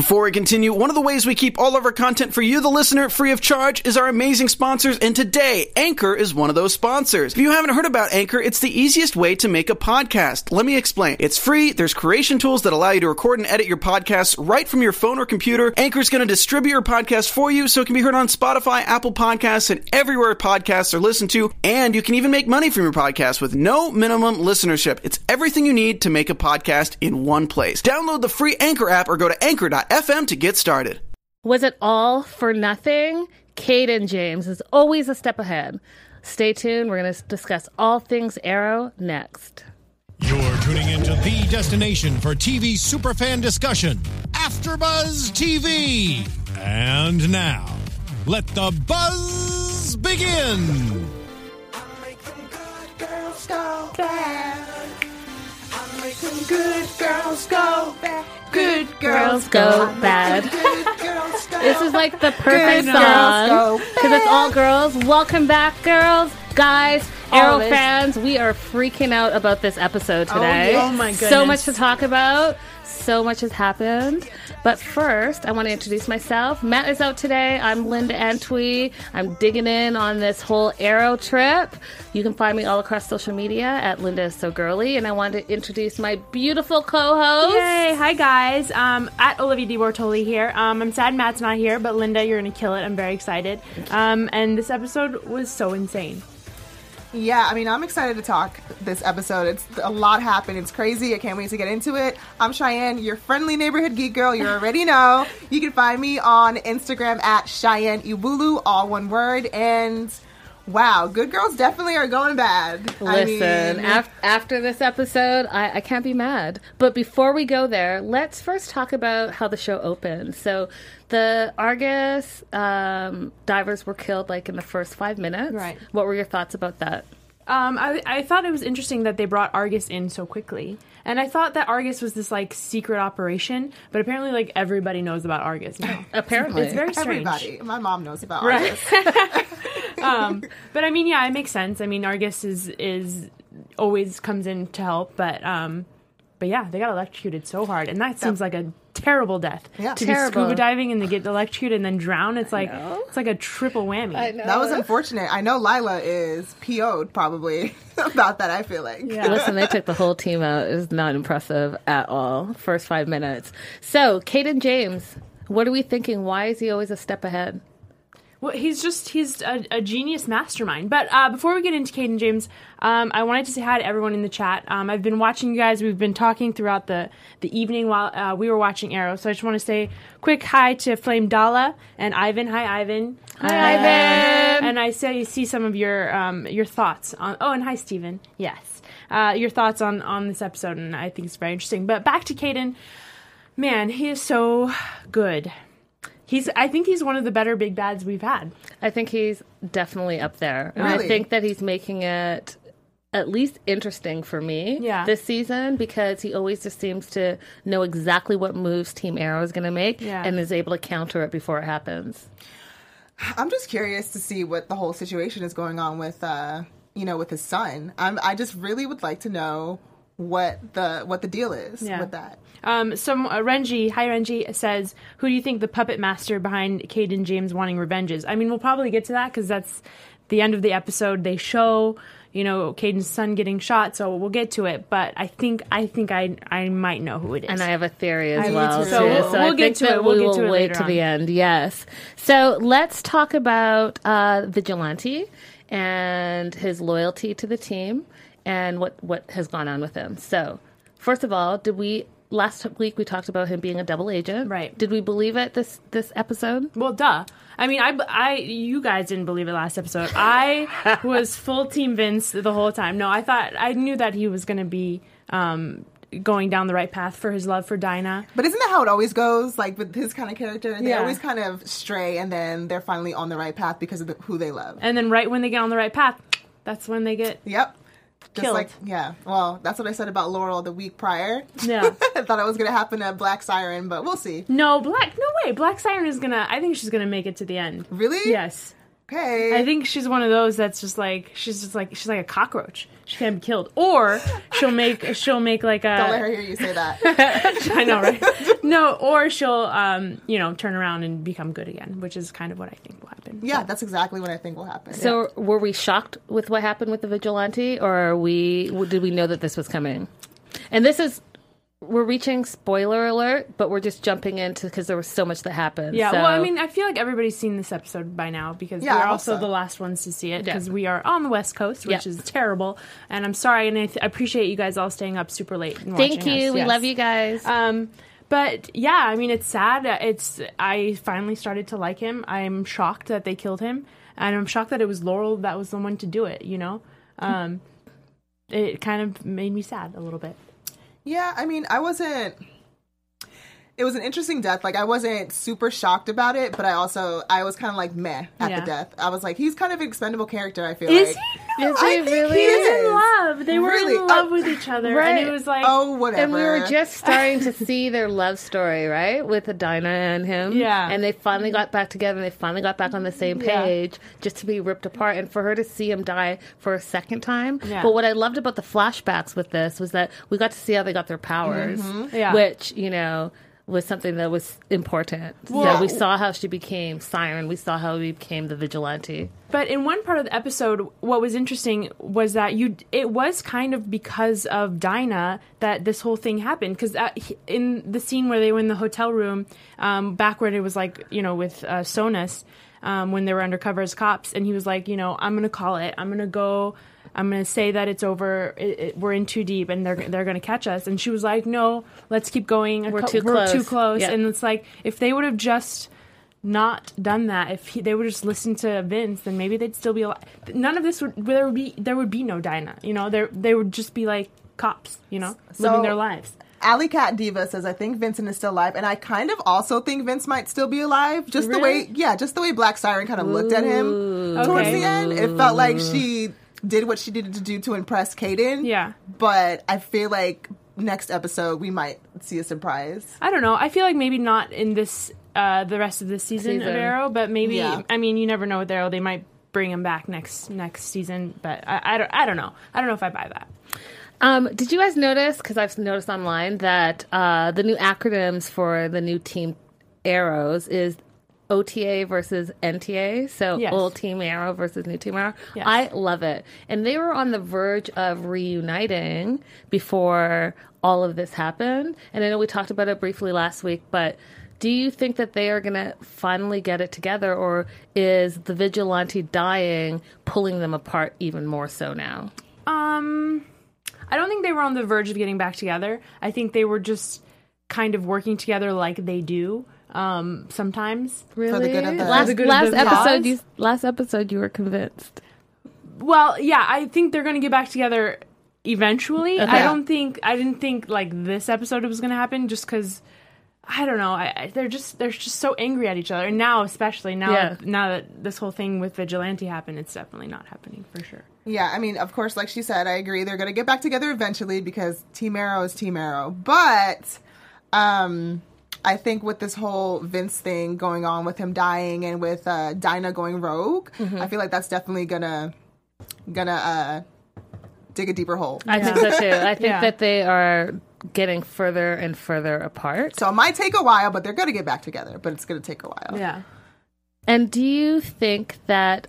Before we continue, one of the ways we keep all of our content for you, the listener, free of charge is our amazing sponsors, and today, Anchor is one of those sponsors. If you haven't heard about Anchor, it's the easiest way to make a podcast. Let me explain. It's free, there's creation tools that allow you to record and edit your podcasts right from your phone or computer. Anchor's going to distribute your podcast for you so it can be heard on Spotify, Apple Podcasts, and everywhere podcasts are listened to, and you can even make money from your podcast with no minimum listenership. It's everything you need to make a podcast in one place. Download the free Anchor app or go to anchor.fm to get started. Was it all for nothing? Caden James is always a step ahead. Stay tuned. We're going to discuss all things Arrow next. You're tuning into the destination for TV superfan discussion, AfterBuzz TV. And now, let the buzz begin. I make them good girls go bad. I make them good girls go bad. Good girls go bad. This is like the perfect Good song girls go because it's all girls. Welcome back, girls, guys, Arrow Always. fans. We are freaking out about this episode today. Oh my goodness. So much to talk about. So much has happened. But first, I want to introduce myself. Matt is out today. I'm Linda Antwi. I'm digging in on this whole Arrow trip. You can find me all across social media at Linda is So Girly. And I want to introduce my beautiful co-host. Yay! Hi guys. At Olivia D. Bortoli here. I'm sad Matt's not here, but Linda, you're gonna kill it. I'm very excited. And this episode was so insane. Yeah, I mean, I'm excited to talk this episode. It's a lot happened. It's crazy. I can't wait to get into it. I'm Cheyenne, your friendly neighborhood geek girl. You already know. You can find me on Instagram at Cheyenne Ibulu, all one word. And wow, good girls definitely are going bad. Listen, after this episode, I can't be mad. But before we go there, let's first talk about how the show opened. So the Argus divers were killed like in the first 5 minutes. Right. What were your thoughts about that? I thought it was interesting that they brought Argus in so quickly. And I thought that Argus was this, like, secret operation, but apparently, like, everybody knows about Argus now. Apparently. It's very strange. Everybody. My mom knows about Right. Argus. But I mean, yeah, it makes sense. I mean, Argus is always comes in to help, but yeah, they got electrocuted so hard, and that seems like a terrible death. Yeah. To Terrible. be scuba diving and to get electrocuted and then drown, it's like a triple whammy. I know. That was unfortunate. I know Lila is PO'd probably about that, I feel like. Yeah. Listen, they took the whole team out. It was not impressive at all. First 5 minutes. So, Caden James, what are we thinking? Why is he always a step ahead? Well, he's a genius mastermind. But before we get into Caden James, I wanted to say hi to everyone in the chat. I've been watching you guys. We've been talking throughout the evening while we were watching Arrow. So I just want to say quick hi to Flame Dalla and Ivan. Hi, Ivan. Hi, Ivan. And I see some of your thoughts on. Oh, and hi, Steven. Yes, your thoughts on this episode, and I think it's very interesting. But back to Caden. Man, he is so good. I think he's one of the better big bads we've had. I think he's definitely up there. And Really? I think that he's making it at least interesting for me this season because he always just seems to know exactly what moves Team Arrow is going to make and is able to counter it before it happens. I'm just curious to see what the whole situation is going on with, with his son. I just really would like to know what the deal is with that. Renji, hi Renji, says, who do you think the puppet master behind Caden James wanting revenge is? I mean, we'll probably get to that because that's the end of the episode. They show, Caden's son getting shot, so we'll get to it. But I think I might know who it is. And I have a theory as I do well. too. So, So we'll I get think to that it. We'll we get to will it wait later to on. the end. Yes. So let's talk about Vigilante and his loyalty to the team and what has gone on with him. So, first of all, last week we talked about him being a double agent. Right. Did we believe it this episode? Well, duh. I mean, you guys didn't believe it last episode. I was full Team Vince the whole time. No, I knew that he was going to be going down the right path for his love for Dinah. But isn't that how it always goes? Like with his kind of character, they Yeah. always kind of stray, and then they're finally on the right path because of who they love. And then right when they get on the right path, that's when they get Yep. Just killed. like, yeah. Well, that's what I said about Laurel the week prior. Yeah. I thought it was going to happen to Black Siren, but we'll see. No way. Black Siren is I think she's gonna make it to the end. Really? Yes. Okay. I think she's one of those that's just like she's like a cockroach. She can't be killed, or she'll make like a. Don't let her hear you say that. I know, right? No, or she'll turn around and become good again, which is kind of what I think will happen. Yeah, that's exactly what I think will happen. So were we shocked with what happened with the vigilante, or did we know that this was coming? And we're reaching spoiler alert, but we're just jumping into because there was so much that happened. Yeah, so. well, I mean, I feel like everybody's seen this episode by now because we're also the last ones to see it because we are on the West Coast, which is terrible. And I'm sorry, and I appreciate you guys all staying up super late and watching Thank you. us. We love you guys. But yeah, I mean, it's sad. I finally started to like him. I'm shocked that they killed him, and I'm shocked that it was Laurel that was the one to do it. It kind of made me sad a little bit. Yeah, I mean, it was an interesting death. Like, I wasn't super shocked about it, but I was kind of like meh at the death. I was like, he's kind of an expendable character, I feel like. Is he? Is he really? He is in love. They were in love with each other. Right. And it was like... Oh, whatever. And we were just starting to see their love story, right? With Dinah and him. Yeah. And they finally got back together and they finally got back on the same page just to be ripped apart. And for her to see him die for a second time. Yeah. But what I loved about the flashbacks with this was that we got to see how they got their powers. Mm-hmm. Yeah. Which, was something that was important. Well, so we saw how she became Siren. We saw how he became the vigilante. But in one part of the episode, what was interesting was that it was kind of because of Dinah that this whole thing happened. Because in the scene where they were in the hotel room, back when it was like, with Sonus, when they were undercover as cops, and he was like, I'm going to call it. I'm going to say that it's over. We're in too deep, and they're going to catch us. And she was like, "No, let's keep going. We're too close." Yep. And it's like if they would have just not done that, if they would just listen to Vince, then maybe they'd still be alive. None of this there would be no Dinah. They would just be like cops. Living their lives. Alley Cat Diva says, I think Vincent is still alive, and I kind of also think Vince might still be alive. Just the way Black Siren kind of looked at him towards the end. It felt like she did what she needed to do to impress Kaden. Yeah. But I feel like next episode we might see a surprise. I don't know. I feel like maybe not in this the rest of this season of Arrow, but maybe I mean you never know with Arrow. They might bring him back next season, but I don't know. I don't know if I buy that. Did you guys notice, because I've noticed online, that the new acronyms for the new Team Arrows is OTA versus NTA, so Old Team Arrow versus New Team Arrow. Yes. I love it. And they were on the verge of reuniting before all of this happened. And I know we talked about it briefly last week, but do you think that they are going to finally get it together, or is the vigilante dying pulling them apart even more so now? I don't think they were on the verge of getting back together. I think they were just kind of working together like they do. Sometimes. Really? For the good of the last episode you were convinced. Well, yeah, I think they're going to get back together eventually. Okay. I didn't think like this episode was going to happen just because I don't know. They're just so angry at each other, and now especially now that this whole thing with Vigilante happened, it's definitely not happening for sure. Yeah, I mean, of course, like she said, I agree. They're going to get back together eventually because Team Arrow is Team Arrow, but I think with this whole Vince thing going on with him dying and with Dinah going rogue, I feel like that's definitely gonna dig a deeper hole. I think so too. I think that they are getting further and further apart. So it might take a while, but they're gonna get back together. But it's gonna take a while. Yeah. And do you think that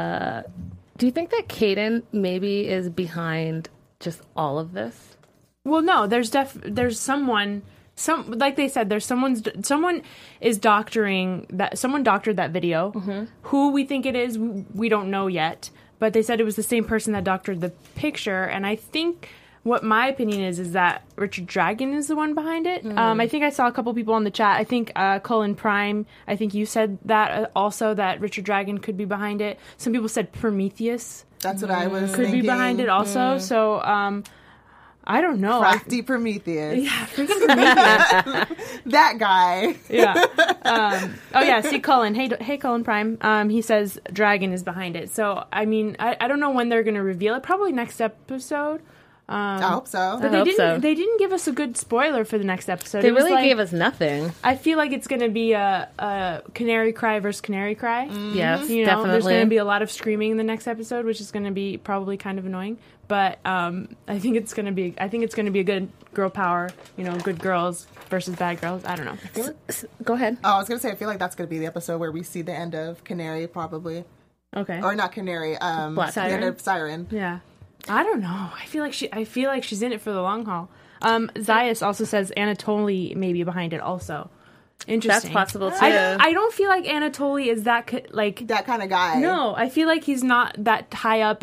Kaden maybe is behind just all of this? Well, no. There's someone. Like they said, someone is doctoring that. Someone doctored that video. Mm-hmm. Who we think it is, we don't know yet. But they said it was the same person that doctored the picture. And I think what my opinion is that Richard Dragon is the one behind it. I think I saw a couple people on the chat. I think Cullen Prime. I think you said that also, that Richard Dragon could be behind it. Some people said Prometheus. That's what I was could thinking. be behind it also. So. I don't know. Crafty Prometheus. Yeah, freaking Prometheus. That guy. Yeah. See, Cullen. Hey, Cullen Prime. He says Dragon is behind it. So, I mean, I don't know when they're going to reveal it. Probably next episode. I hope so. But I hope so. they didn't give us a good spoiler for the next episode. They It was really like- gave us nothing. I feel like it's going to be a Canary Cry versus Canary Cry. Yes, You know, definitely. there's going to be a lot of screaming in the next episode, which is going to be probably kind of annoying. But I think it's going to be a good girl power. You know, good girls versus bad girls. I don't know. Go ahead. Oh, I was gonna say I feel like that's gonna be the episode where we see the end of Canary, probably, Okay. or not Canary. Black the end Siren? of Siren. Yeah. I don't know. I feel like she's in it for the long haul. Zayas also says Anatoly may be behind it also. Interesting. That's possible, too. I don't feel like Anatoly is that That kind of guy. No, I feel like he's not that high up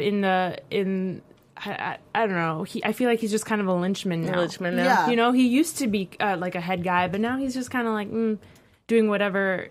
I don't know. I feel like he's just kind of a lynchman now. Lynchman now. Yeah. You know, he used to be like a head guy, but now he's just kind of like doing whatever.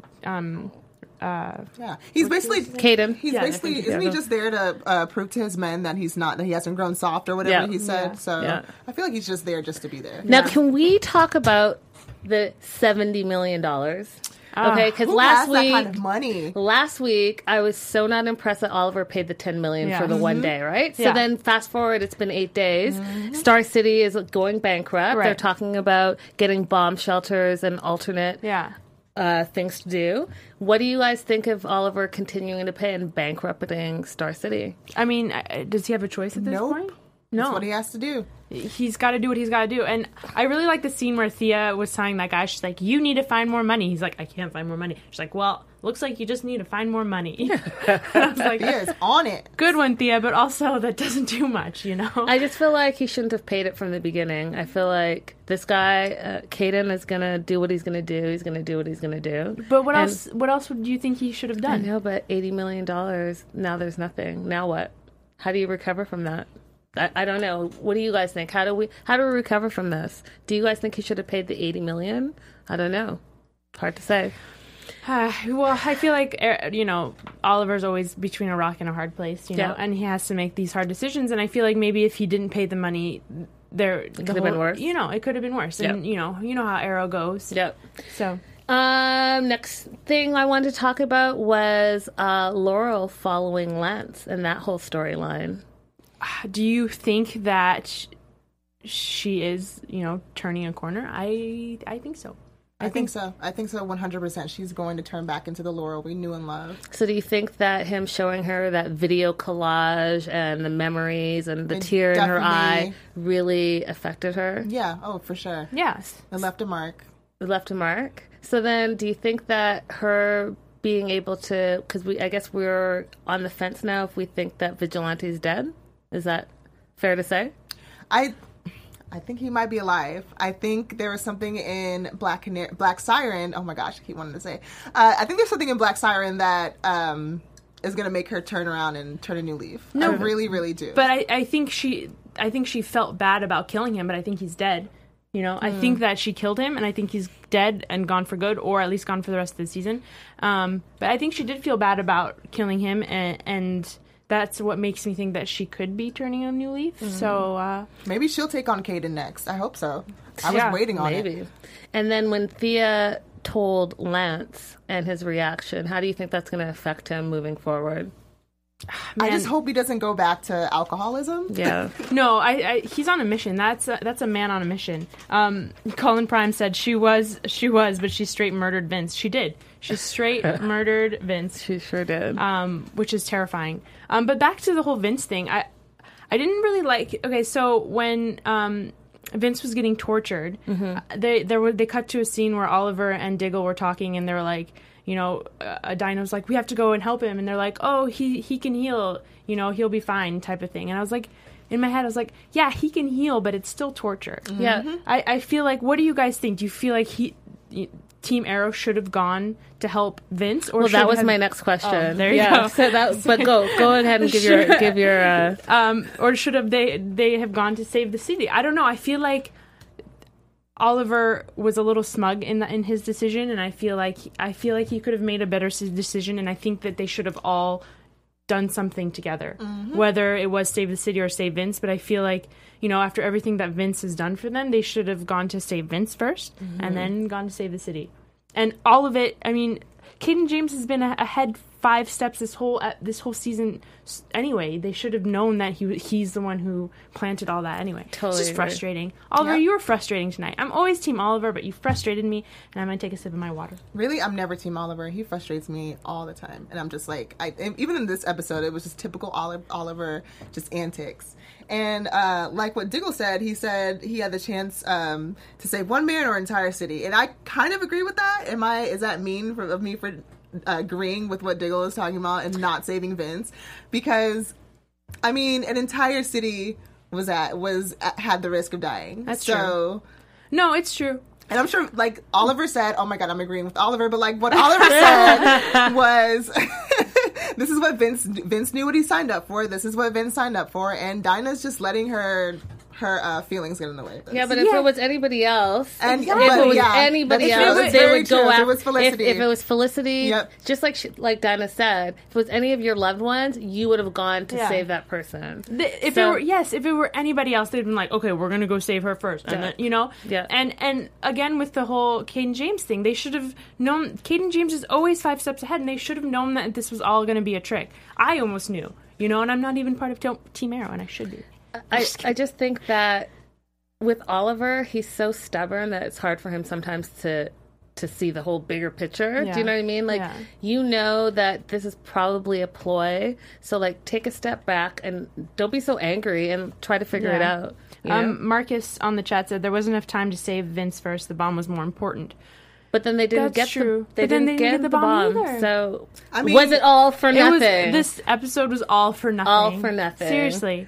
Yeah, he's basically Caden. He's Yeah, basically isn't he just there to prove to his men that he hasn't grown soft or whatever Yeah. he said. Yeah. So Yeah. I feel like he's just there just to be there. Now, can we talk about the $70 million? Okay, because Who last has week, that kind of money? last week I was so not impressed that Oliver paid the $10 million Yeah. for the one day, right? So Yeah. then fast forward, it's been 8 days. Star City is going bankrupt. Right. They're talking about getting bomb shelters and alternate Yeah. things to do. What do you guys think of Oliver continuing to pay and bankrupting Star City? I mean, does he have a choice at this Nope. point? No. That's what he has to do. He's got to do what he's got to do. And I really like the scene where Thea was telling that guy, she's like, you need to find more money. He's like, I can't find more money. She's like, well, looks like you just need to find more money. I was like, He is on it. good one, Thea, but also that doesn't do much, you know? I just feel like he shouldn't have paid it from the beginning. I feel like this guy, Caden, is going to do what he's going to do. He's going to do what he's going to do. But what And- else? What else would you think he should have I done? know, but $80 million, now there's nothing. Now what? How do you recover from that? I don't know. What do you guys think? How do we recover from this? Do you guys think he should have paid the $80 million? I don't know. Hard to say. Well, I feel like Oliver's always between a rock and a hard place, you know, Yeah. and he has to make these hard decisions. And I feel like maybe if he didn't pay the money, it could have been worse. You know, it could have been worse. And you know how Arrow goes. Yep. So Next thing I wanted to talk about was Laurel following Lance and that whole storyline. do you think that she is, turning a corner? I think so. I think so. I think so 100%. She's going to turn back into the Laurel we knew and loved. So do you think that him showing her that video collage and the memories and the tear in her eye definitely- really affected her? Yeah, oh, for sure. Yes. It left a mark. It left a mark. So then do you think that her being able to, because I guess we're on the fence now if we think that Vigilante is dead? Is that fair to say? I think he might be alive. I think there was something in Black Siren. Oh my gosh, I keep wanting to say. I think there's something in Black Siren that is going to make her turn around and turn a new leaf. I really, really do. But I think she felt bad about killing him, but I think he's dead. I think that she killed him, and I think he's dead and gone for good, or at least gone for the rest of the season. But I think she did feel bad about killing him, and that's what makes me think that she could be turning a new leaf. So maybe she'll take on Caden next. I hope so. I Yeah, was waiting on it. Maybe. And then when Thea told Lance and his reaction, how do you think that's going to affect him moving forward? I just hope he doesn't go back to alcoholism. Yeah. no, he's on a mission. That's a man on a mission. Colin Prime said she was, but she straight murdered Vince. She did. She straight murdered Vince. She sure did. Which is terrifying. But back to the whole Vince thing, I didn't really like. Okay, so when Vince was getting tortured, they cut to a scene where Oliver and Diggle were talking, and they were like, Dino's like, we have to go and help him, and they're like, oh, he can heal, he'll be fine, type of thing. And I was like, in my head, I was like, yeah, he can heal, but it's still torture. Yeah. I feel like, what do you guys think? Do you feel like Team Arrow should have gone to help Vince, or Well, that should was have- my next question. Oh, there you go. So but go ahead and give your. Or should have they have gone to save the city? I don't know. I feel like Oliver was a little smug in his decision, and I feel like he could have made a better decision. And I think that they should have all done something together, whether it was save the city or save Vince. But I feel like after everything that Vince has done for them, they should have gone to save Vince first, and then gone to save the city. And all of it, I mean, Caden James has been ahead 5 steps this whole season. Anyway, they should have known that he's the one who planted all that. Anyway, Totally it's just agree. frustrating. Oliver, you were frustrating tonight. I'm always Team Oliver, but you frustrated me, and I'm gonna take a sip of my water. Really, I'm never Team Oliver. He frustrates me all the time, and I'm just like, even in this episode, it was just typical Oliver, just antics. And like what Diggle said, he had the chance to save one man or entire city, and I kind of agree with that. Is that mean of me for agreeing with what Diggle is talking about and not saving Vince? Because I mean, an entire city had the risk of dying. That's true. No, it's true. And I'm sure, like, Oliver said, oh my God, I'm agreeing with Oliver, but like what Oliver said was, this is what Vince knew what he signed up for. This is what Vince signed up for. And Dinah's just letting her feelings get in the way of this. Yeah, but if it was anybody else, they would If go after. it was Felicity. If it was Felicity, Yep. just like Dinah said, if it was any of your loved ones, you would have gone to Yeah. save that person. If it were anybody else, they'd been like, okay, we're gonna go save her first, and then, Yeah. And again with the whole Caden James thing, they should have known. Caden James is always 5 steps ahead, and they should have known that this was all gonna be a trick. I almost knew, and I'm not even part of Team Arrow, and I should be. I just think that with Oliver, he's so stubborn that it's hard for him sometimes to see the whole bigger picture. Yeah. Do you know what I mean? Like, Yeah. you know that this is probably a ploy. So, like, take a step back and don't be so angry and try to figure it out. you know? Marcus on the chat said there wasn't enough time to save Vince first. The bomb was more important. But then they didn't That's get true. they But then didn't they didn't get get the the bomb bomb. either. So, I mean, was it all for nothing? This episode was all for nothing. All for nothing. Seriously.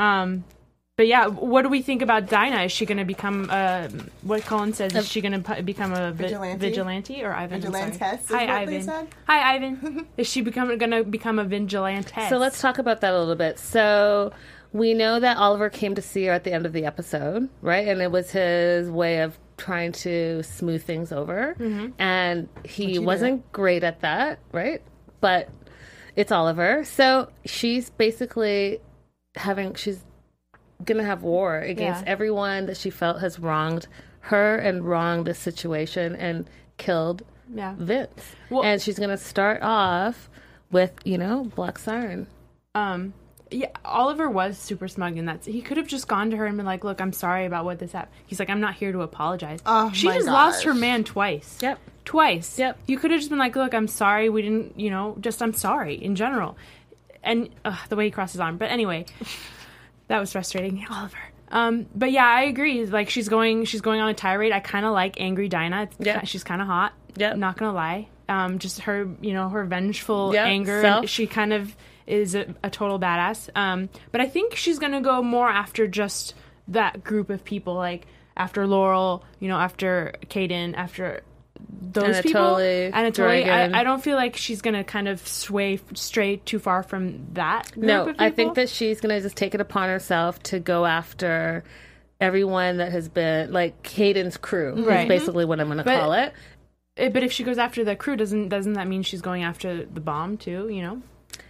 But yeah, what do we think about Dinah? Is she going to become what Colin says? Is she going to become a vigilante or Ivan? Vigilantess is Hi, what Ivan. they said? Hi, Ivan. Is she going to become a vigilante? So let's talk about that a little bit. So we know that Oliver came to see her at the end of the episode, right? And it was his way of trying to smooth things over. Mm-hmm. And he wasn't great at that, right? But it's Oliver. So she's basically she's going to have war against everyone that she felt has wronged her and wronged the situation and killed Vince. Well- and she's going to start off with, Black Siren. Yeah, Oliver was super smug in that. He could have just gone to her and been like, "Look, I'm sorry about what this happened." He's like, "I'm not here to apologize." Oh, she my just gosh. lost her man twice. Yep. Twice. Yep. You could have just been like, "Look, I'm sorry. We didn't, just I'm sorry in general." And the way he crossed his arm. But anyway, that was frustrating, Oliver. But yeah, I agree. Like she's going on a tirade. I kind of like angry Dinah. She's kind of hot. Yep. Not gonna lie. Just her, her vengeful Yep. anger. Self. And she kind of is a total badass. But I think she's gonna go more after just that group of people, like after Laurel, after Caden, after those people. Anatoly. Dragon. I don't feel like she's gonna kind of stray too far from that group No, of people. I think that she's going to just take it upon herself to go after everyone that has been, like, Caden's crew, Right. is basically what I'm going to call it. But if she goes after the crew, doesn't that mean she's going after the bomb too?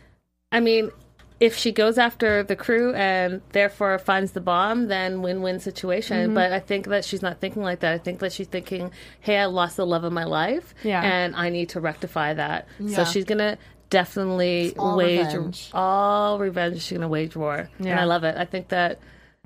I mean, if she goes after the crew and therefore finds the bomb, then win-win situation. Mm-hmm. But I think that she's not thinking like that. I think that she's thinking, hey, I lost the love of my life, and I need to rectify that. Yeah. So she's going to definitely all wage revenge. all revenge. She's going to wage war. Yeah. And I love it. I think that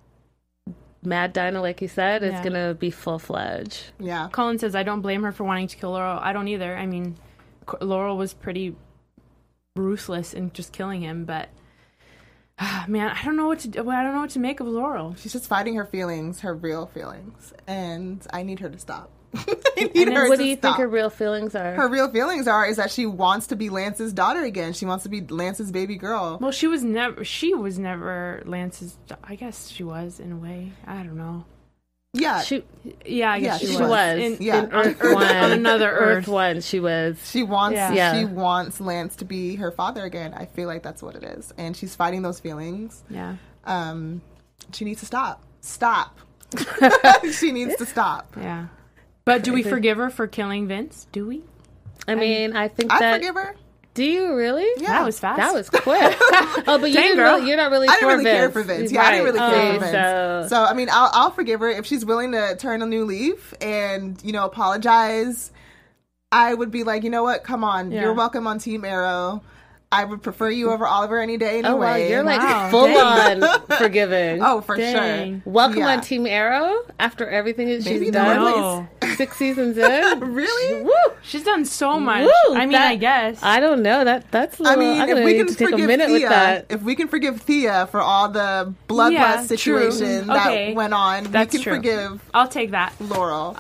Mad Dinah, like you said, is Yeah. going to be full-fledged. Yeah. Colin says, "I don't blame her for wanting to kill Laurel. I don't either. I mean, Laurel was pretty ruthless in just killing him, but man, I don't know what to make of Laurel. She's just fighting her feelings, her real feelings, and I need her to stop. What do you think her real feelings are? Her real feelings is that she wants to be Lance's daughter again. She wants to be Lance's baby girl. Well, she was never Lance's. I guess she was in a way. I don't know. Yeah. She Yeah, I guess Yeah, she was. was. Yeah. In Earth on 1. another Earth Earth. 1, she was. She wants Yeah. she wants Lance to be her father again. I feel like that's what it is. And she's fighting those feelings. Yeah. She needs to stop. Stop. She needs to stop. Yeah. But do we forgive her for killing Vince? Do we? I mean, I think I that. forgive her. Do you really? Yeah. That was fast. That was quick. Oh, but Dang, girl. you're not really I for didn't really Vince. care for Vince. Yeah, I didn't really care Right. for Vince. So, So I mean, I'll forgive her if she's willing to turn a new leaf and apologize. I would be like, you know what? Come on. You're welcome on Team Arrow. I would prefer you over Oliver any day anyway. Oh, wow, you're like Wow. full on forgiving. Oh, for Dang. sure. Welcome Yeah. on Team Arrow after everything that Maybe she's the done. No. 6 seasons in. Really? Woo! She's done so much. Woo, I mean, that- I guess. I don't know. That's a I little, mean, I'm if gonna we need can to take a forgive minute Thea, with that. if we can forgive Thea for all the bloodlust Yeah, true. situation Okay. that went on, That's we can true. forgive I'll take that. Laurel.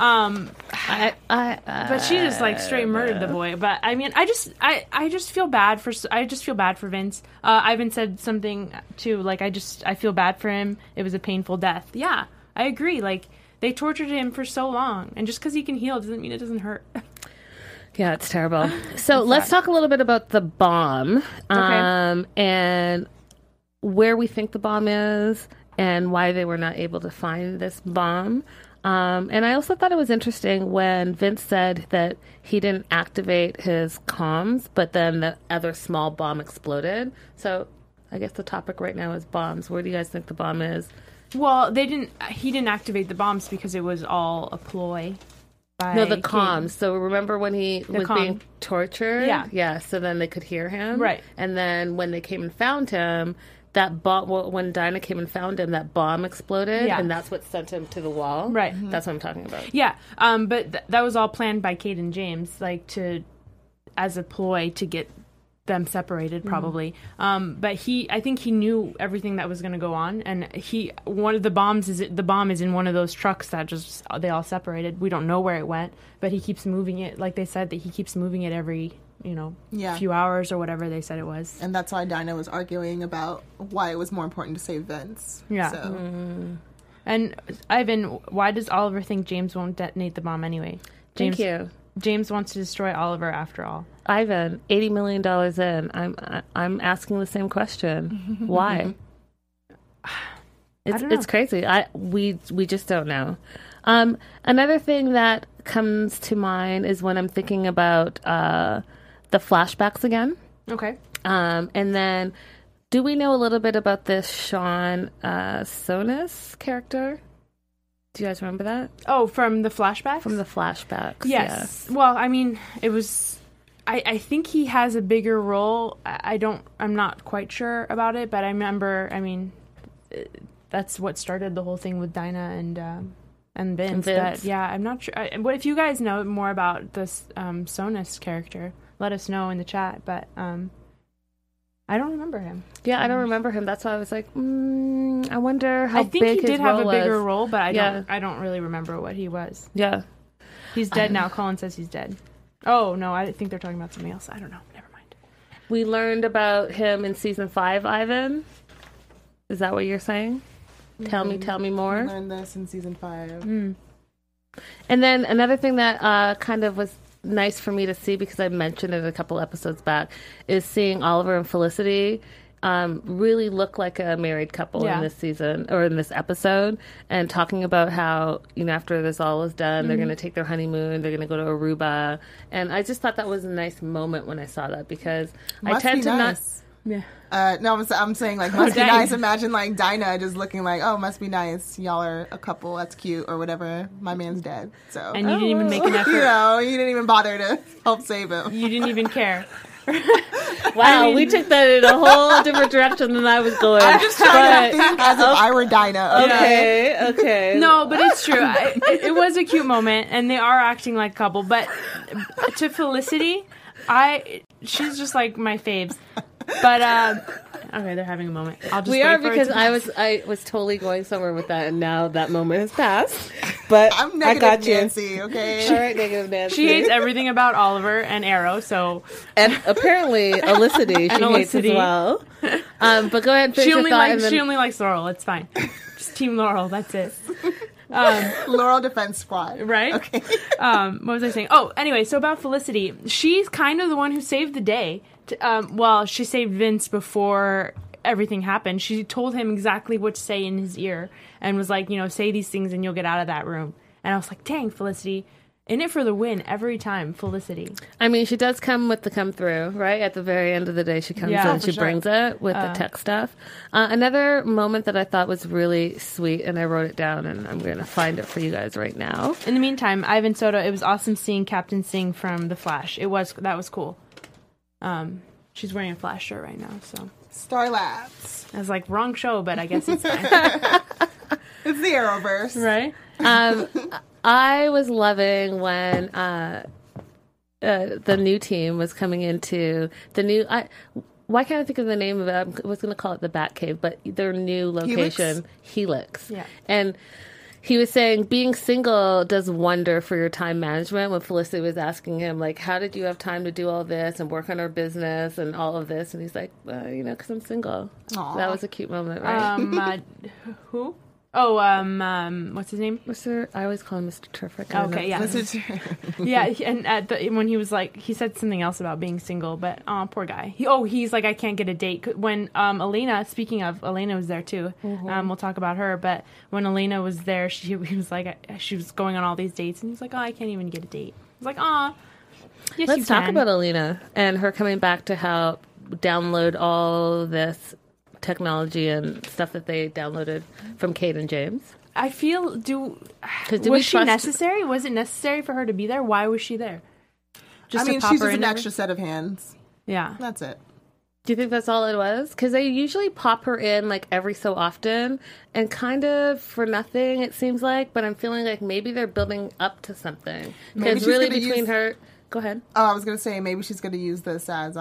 But she just like straight murdered the boy. But I mean, I just feel bad for Vince. Ivan said something too, like I feel bad for him. It was a painful death. Yeah, I agree. Like they tortured him for so long, and just because he can heal doesn't mean it doesn't hurt. Yeah, it's terrible. So let's talk a little bit about the bomb, Okay. and where we think the bomb is, and why they were not able to find this bomb. And I also thought it was interesting when Vince said that he didn't activate his comms, but then the other small bomb exploded. So I guess the topic right now is bombs. Where do you guys think the bomb is? Well, he didn't activate the bombs because it was all a ploy. By No, the Kate. comms. So remember when he was being tortured? Yeah. Yeah, so then they could hear him. Right. And then when they came and found him, that bomb, when Dinah came and found him, that bomb exploded, Yeah. and that's what sent him to the wall. Right. That's what I'm talking about. Yeah, but that was all planned by Kate and James, like as a ploy to get them separated, probably. But I think he knew everything that was going to go on, and one of the bomb is in one of those trucks that just they all separated. We don't know where it went, but he keeps moving it. Like they said that he keeps moving it every few hours or whatever they said it was. And that's why Dinah was arguing about why it was more important to save Vince. Yeah. So. And Ivan, why does Oliver think James won't detonate the bomb anyway? Thank you. James wants to destroy Oliver after all. Ivan, $80 million in. I'm asking the same question. Why? don't know. It's crazy. We just don't know. Another thing that comes to mind is when I'm thinking about the flashbacks again. Okay. And then, do we know a little bit about this Sean Sonis character? Do you guys remember that? Oh, from the flashbacks? From the flashbacks. Yes. Well, I mean, it was. I think he has a bigger role. I'm not quite sure about it, but I remember. I mean, that's what started the whole thing with Dinah and Vince. That, yeah, I'm not sure. What if you guys know more about this Sonis character? Let us know in the chat. But I don't remember him. Yeah, I don't remember him. That's why I was like, I wonder how I think big he did his have a role bigger was. role, but Yeah. I don't really remember what he was. Yeah. He's dead now. Colin says he's dead. Oh no, I think they're talking about something else. I don't know. Never mind. We learned about him in season 5, Ivan. Is that what you're saying? Tell me more. We learned this in season 5. And then another thing that kind of was nice for me to see, because I mentioned it a couple episodes back, is seeing Oliver and Felicity really look like a married couple in this season, or in this episode, and talking about how, after this all is done, they're going to take their honeymoon, they're going to go to Aruba. And I just thought that was a nice moment when I saw that, because I tend to not... Yeah. No, I'm saying, like, must be dang. nice. Imagine, like, Dinah just looking like, oh, must be nice. Y'all are a couple. That's cute, or whatever. My man's dead. So, And you didn't even make an effort. you didn't even bother to help save him. You didn't even care. Wow, we took that in a whole different direction than I was going. I'm just trying to think as if I were Dinah. Okay. No, but it's true. It was a cute moment, and they are acting like a couple. But to Felicity, she's just like my faves. But okay, they're having a moment. I'll just We wait are, for it because to I was totally going somewhere with that, and now that moment has passed. But I'm I negative got you. Nancy, okay? All right, negative Nancy. She hates everything about Oliver and Arrow, so and apparently Elicity she hates as Elicity. well. But go ahead and finish she your only thought. likes And then, she only likes Laurel. It's fine. Just Team Laurel. That's it. Laurel Defense Squad. Right? Okay. What was I saying? Oh, anyway, so about Felicity, she's kind of the one who saved the day. She saved Vince before everything happened. She told him exactly what to say in his ear and was like, say these things and you'll get out of that room. And I was like, dang, Felicity, in it for the win every time, Felicity. I mean, she does come with the come through, right? At the very end of the day, she comes Yeah, in, for she sure. brings it with the tech stuff. Another moment that I thought was really sweet, and I wrote it down, and I'm going to find it for you guys right now. In the meantime, Ivan Soto, it was awesome seeing Captain Singh from The Flash. That was cool. She's wearing a Flash shirt right now, so Star Labs. I was like, wrong show, but I guess it's fine. It's the Arrowverse. Right? I was loving when the new team was coming into the new. Why can't I think of the name of it? I was going to call it the Batcave, but their new location, Helix. Yeah. And he was saying being single does wonder for your time management. When Felicity was asking him, like, how did you have time to do all this and work on our business and all of this? And he's like, because I'm single. Aw. That was a cute moment, right? Who? Oh, what's his name? I always call him Mr. Terrific. I don't Okay, know. yeah. Yeah, and when he was like, he said something else about being single, but poor guy. He's like, I can't get a date. When Elena, speaking of, Elena was there too. We'll talk about her, but when Elena was there, he was like, she was going on all these dates, and he was like, I can't even get a date. I was like, yes, you Let's talk can. about Alina and her coming back to help download all this technology and stuff that they downloaded from Kate and James. I feel, was she necessary? Was it necessary for her to be there? Why was she there? I mean, she's just an extra set of hands. Yeah. That's it. Do you think that's all it was? Because they usually pop her in like every so often and kind of for nothing, it seems like. But I'm feeling like maybe they're building up to something. Maybe Because she's really gonna between use- her... Go ahead. Oh, I was gonna say maybe she's gonna use this as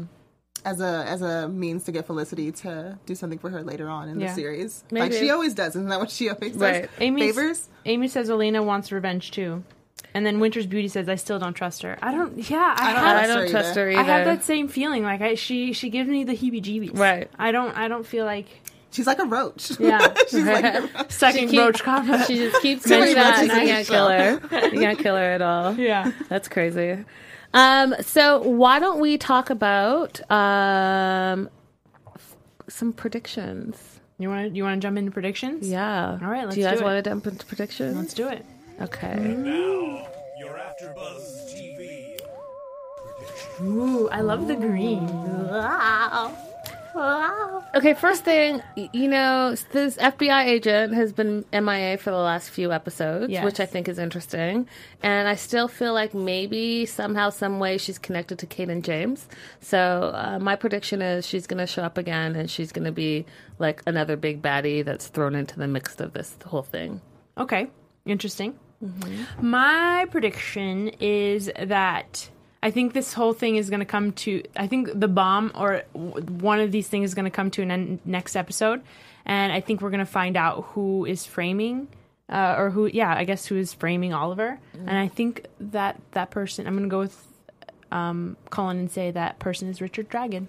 a means to get Felicity to do something for her later on in the Yeah. series. Maybe. Like she always does. Isn't that what she always does? Right. Favors? Amy says Elena wants revenge too. And then Winter's Beauty says, I still don't trust her. I don't I don't trust her either. I have that same feeling. Like she gives me the heebie-jeebies. Right. I don't feel like She's like a roach. Yeah. She's like a roach. second roach combo. She just keeps Too many doing that. roaches You in can't this kill her. You can't kill her at all. Yeah. That's crazy. So why don't we talk about some predictions? You want to jump into predictions? Yeah. All right, let's do you guys do it. want to jump into predictions? Let's do it. Okay. Now, your AfterBuzz TV. Ooh, I love the green. Okay, first thing, this FBI agent has been MIA for the last few episodes, Yes. which I think is interesting. And I still feel like maybe somehow, some way she's connected to Kate and James. So my prediction is she's going to show up again and she's going to be like another big baddie that's thrown into the mix of this whole thing. Okay, interesting. My prediction is that I think this whole thing is going to come to, I think the bomb or one of these things is going to come to an end next episode. And I think we're going to find out who is framing, who is framing Oliver. And I think that person, I'm going to go with Colin and say that person is Richard Dragon.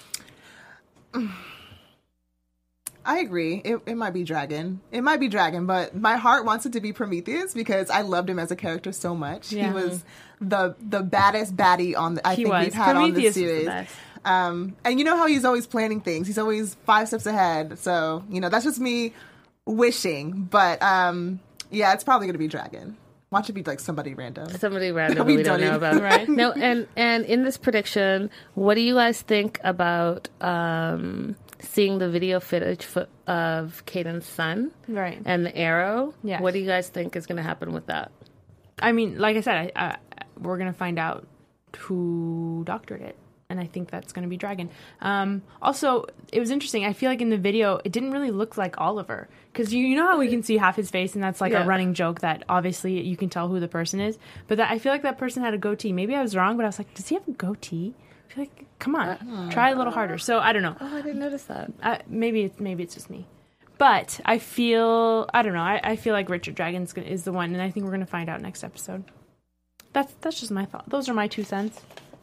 I agree. It might be Dragon. It might be Dragon, but my heart wants it to be Prometheus because I loved him as a character so much. Yeah. He was the baddest baddie on the, I He think was. we've had on Prometheus this was the series. best. And you know how he's always planning things. He's always 5 steps ahead. So, that's just me wishing. But yeah, it's probably going to be Dragon. Watch it be like somebody random. Somebody random We we don't don't know even- about. Right. No, and in this prediction, what do you guys think about seeing the video footage of Caden's son Right. and the arrow? Yes. What do you guys think is going to happen with that? I mean, like I said, we're going to find out who doctored it. And I think that's going to be Dragon. Also, it was interesting. I feel like in the video, it didn't really look like Oliver. Because you know how we can see half his face, and that's like Yeah. a running joke that obviously you can tell who the person is. But I feel like that person had a goatee. Maybe I was wrong, but I was like, does he have a goatee? I feel like, come on, try a little harder. So I don't know. Oh, I didn't notice that. Maybe it's just me. But I feel, I don't know. I feel like Richard Dragon is the one, and I think we're going to find out next episode. That's just my thought. Those are my 2 cents.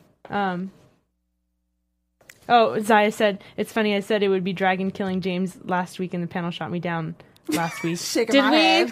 Oh, Zaya said, it's funny, I said it would be Dragon killing James last week and the panel shot me down last week. Shaking Did my we? head.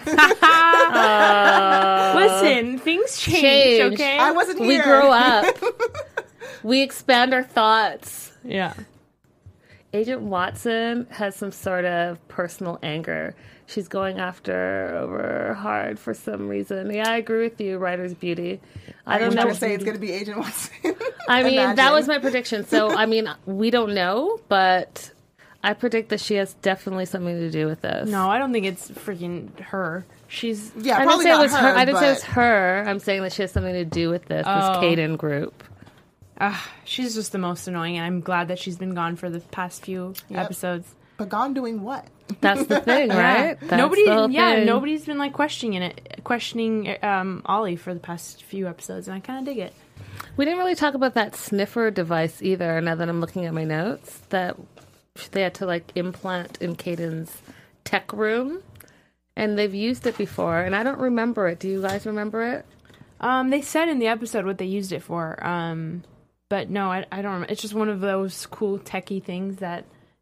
Listen, things change, Change. okay? I wasn't here. We grow up. We expand our thoughts. Yeah. Agent Watson has some sort of personal anger she's going after over hard for some reason. Yeah, I agree with you, writer's beauty. I don't I'm know. trying to say it's going to be Agent Watson. I mean, that Imagine. was my prediction. So, I mean, we don't know, but I predict that she has definitely something to do with this. No, I don't think it's freaking her. She's Yeah, I didn't probably say it not was her. I didn't say it was but- her. I'm saying that she has something to do with this Caden group. she's just the most annoying, and I'm glad that she's been gone for the past few episodes. But gone doing what? That's the thing, right? That's Nobody, the whole thing. nobody's been like questioning Ollie for the past few episodes, and I kind of dig it. We didn't really talk about that sniffer device either. Now that I'm looking at my notes, that they had to like implant in Caden's tech room, and they've used it before, and I don't remember it. Do you guys remember it? They said in the episode what they used it for, but no, I don't remember. It's just one of those cool techie things that,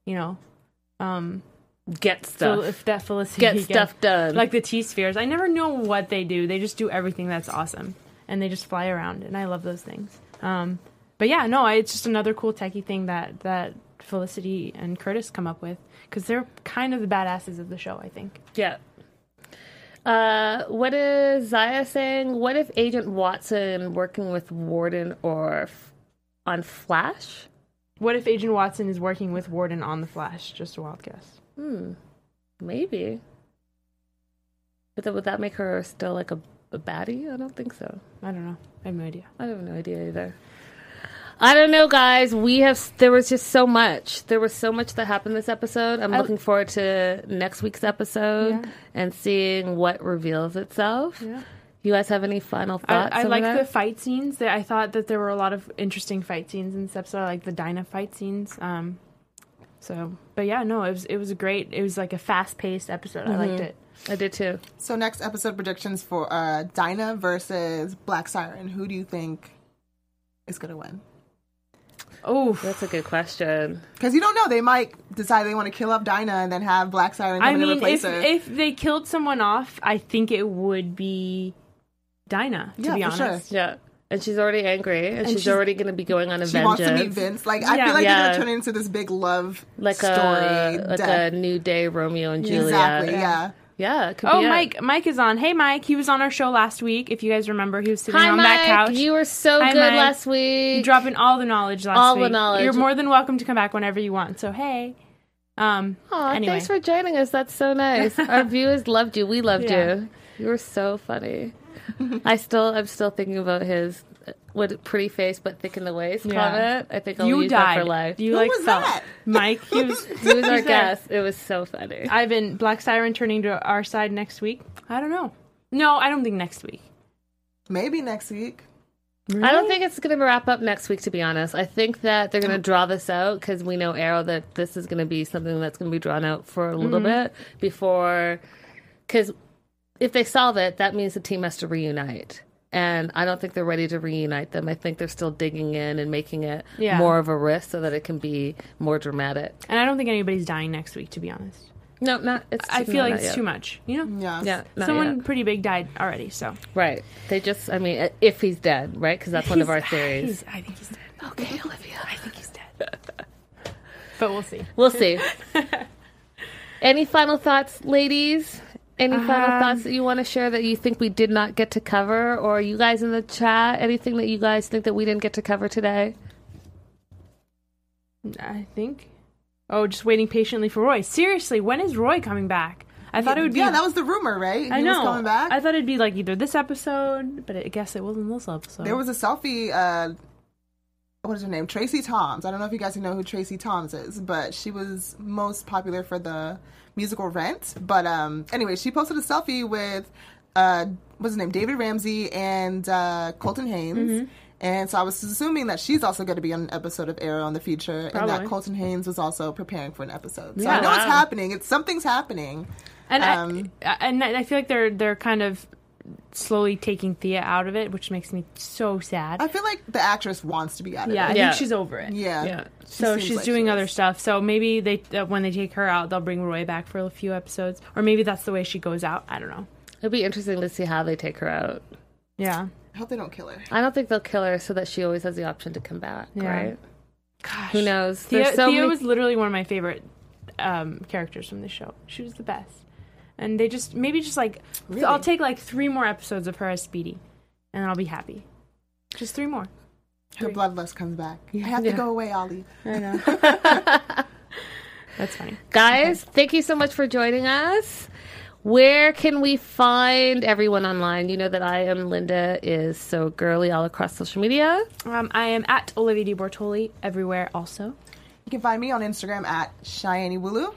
Get stuff. so if that Felicity Get gets- stuff done. like the T-spheres. I never know what they do. They just do everything that's awesome, and they just fly around, and I love those things. But yeah, no, it's just another cool techie thing that Felicity and Curtis come up with, because they're kind of the badasses of the show, I think. Yeah. What is Zaya saying? What if Agent Watson working with Warden or on Flash? What if Agent Watson is working with Warden on the Flash? Just a wild guess. Maybe. But then would that make her still like a baddie? I don't think so. I don't know. I have no idea. I have no idea either. I don't know, guys. There was just so much. There was so much that happened this episode. I'm looking forward to next week's episode and seeing what reveals itself. Yeah. You guys have any final thoughts? I on like that? the fight scenes. I thought that there were a lot of interesting fight scenes in this episode. I like the Dinah fight scenes. But yeah, no, it was great. It was like a fast paced episode. I liked it. I did too. So next episode predictions for Dinah versus Black Siren. Who do you think is going to win? Oh, That's a good question. Because you don't know. They might decide they want to kill up Dinah and then have Black Siren come I in and mean, replace if her. if they killed someone off, I think it would be Dinah. To be for honest, sure. Yeah. And she's already angry, and she's she's- already going to be going on a She vengeance. wants to meet Vince. Like I Yeah. feel like they're Yeah. gonna turn it into this big love like story. a death. New Day Romeo and Juliet. Exactly. Yeah. Yeah, it could Oh, be it. Mike is on. Hey, Mike. He was on our show last week. If you guys remember, he was sitting Hi, on Mike. that couch. You were so Hi, good Mike. last week. dropping all the knowledge last All week. the knowledge. You're more than welcome to come back whenever you want. So, hey. Aw, Anyway. thanks for joining us. That's so nice. Our viewers loved you. We loved Yeah. you. You were so funny. I'm still thinking about his pretty face but thick in the waist Yeah. comment. I think I'll You use that died. for life. You Who like was felt. that? Mike. He was our there. guest. It was so funny. Ivan, Black Siren turning to our side next week. I don't know. No, I don't think next week. Maybe next week. I don't think it's going to wrap up next week, to be honest. I think that they're going to draw this out because we know, Arrow, that this is going to be something that's going to be drawn out for a little bit before. Because if they solve it, that means the team has to reunite. And I don't think they're ready to reunite them. I think they're still digging in and making it Yeah. more of a risk so that it can be more dramatic. And I don't think anybody's dying next week, to be honest. No, not. It's. I feel no, like not it's yet. too much. You know? Yeah. Yeah, not Someone yet. pretty big died already, so. Right. They just. I mean, if he's dead, right? Because that's one of our theories. I think he's dead. Okay, Olivia. I think he's dead. But we'll see. We'll see. Any final thoughts, ladies? Any final thoughts that you want to share that you think we did not get to cover? Or you guys in the chat, anything that you guys think that we didn't get to cover today? I think. Oh, just waiting patiently for Roy. Seriously, when is Roy coming back? I thought it would be. Yeah, that was the rumor, right? I He know. was coming back. I thought it'd be like either this episode, but I guess it wasn't this episode. There was a selfie. What is her name? Tracy Toms. I don't know if you guys know who Tracy Toms is, but she was most popular for the musical Rent. But anyway, she posted a selfie with what's his name? David Ramsey and Colton Haynes. Mm-hmm. And so I was assuming that she's also going to be on an episode of Arrow in the future, and that Probably. Colton Haynes was also preparing for an episode. So Yeah. I know it's Wow. happening. Something's happening. And Um, I feel like they're kind of slowly taking Thea out of it, which makes me so sad. I feel like the actress wants to be out of Yeah, I it. Yeah. think she's over it. Yeah. Yeah. So seems she's like doing she other is. stuff. So maybe they when they take her out, they'll bring Roy back for a few episodes, or maybe that's the way she goes out. I don't know. It'd be interesting to see how they take her out. Yeah. I hope they don't kill her. I don't think they'll kill her so that she always has the option to come back, Yeah. right? Gosh. Who knows? Thea, There's so Thea many... was literally one of my favorite characters from the show. She was the best. And they just I'll take like 3 more episodes of her as Speedy, and then I'll be happy. Just 3 more. Her bloodlust comes back. I have to go away, Ollie. I know. That's funny. Guys, thank you so much for joining us. Where can we find everyone online? You know that I am Linda is so girly all across social media. I am at Olivia Di Bortoli everywhere also. You can find me on Instagram at CheyenneWulu.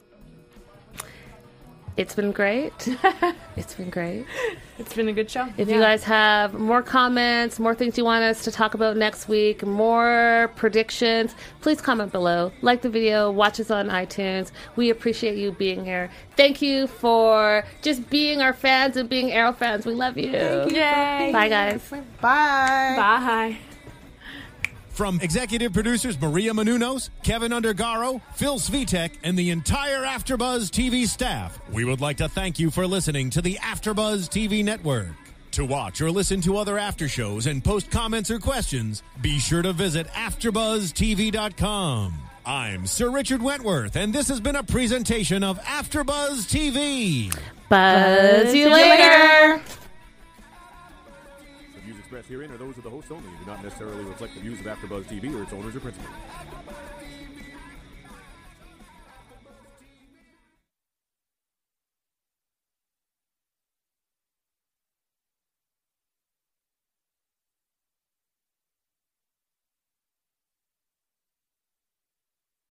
It's been great. It's been great. It's been a good show. If you guys have more comments, more things you want us to talk about next week, more predictions, please comment below. Like the video, watch us on iTunes. We appreciate you being here. Thank you for just being our fans and being Arrow fans. We love you. Yay. Bye, guys. Bye. Bye. From executive producers Maria Menounos, Kevin Undergaro, Phil Svitek, and the entire AfterBuzz TV staff, we would like to thank you for listening to the AfterBuzz TV network. To watch or listen to other after shows and post comments or questions, be sure to visit AfterBuzzTV.com. I'm Sir Richard Wentworth, and this has been a presentation of AfterBuzz TV. Buzz you later. The views expressed herein are those of the hosts only and do not necessarily reflect the views of AfterBuzz TV or its owners or principals.